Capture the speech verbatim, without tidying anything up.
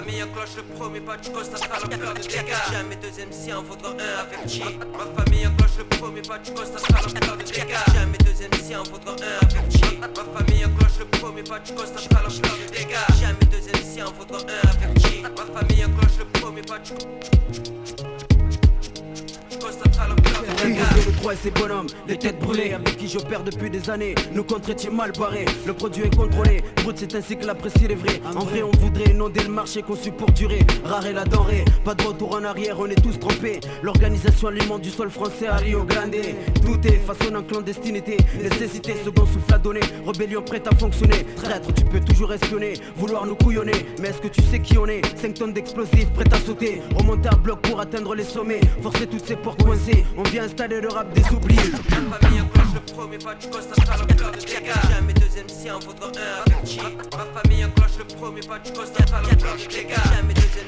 famille enclenche le premier pas, tu constateras l'ampleur de dégâts. Jamais deux M C en vaudra un averti. Ma famille enclenche le premier pas, tu constateras l'ampleur de dégâts. Jamais deux M C en vaudra un averti. Ma famille enclenche le premier pas, tu constateras l'ampleur de dégâts. Jamais deux M C en vaudra un averti. Ma famille enclenche le premier pas, tu constateras l'ampleur de dégâts. Le trois et ses bonhommes, les têtes brûlées avec qui j'opère depuis des années. Nos contre est mal barré, le produit est contrôlé. Brut, c'est ainsi que l'apprécie les vrais. En vrai, on voudrait inonder le marché conçu pour durer. Rare est la denrée, pas de retour en arrière, on est tous trompés. L'organisation alimente du sol français à Rio Grande. Tout est façonné en clandestinité. Nécessité, second souffle à donner. Rébellion prête à fonctionner. Traître, tu peux toujours espionner, vouloir nous couillonner. Mais est-ce que tu sais qui on est? cinq tonnes d'explosifs prêtes à sauter. Remonter à bloc pour atteindre les sommets. Forcer toutes ces portes coincées. On vient installer le rap des oubliés. Ma famille enclenche le premier pas, tu constateras l'ampleur de dégâts. Jamais deux M C en vaudra un averti. Ma famille enclenche le premier pas, tu constateras l'ampleur de dégâts. Jamais deux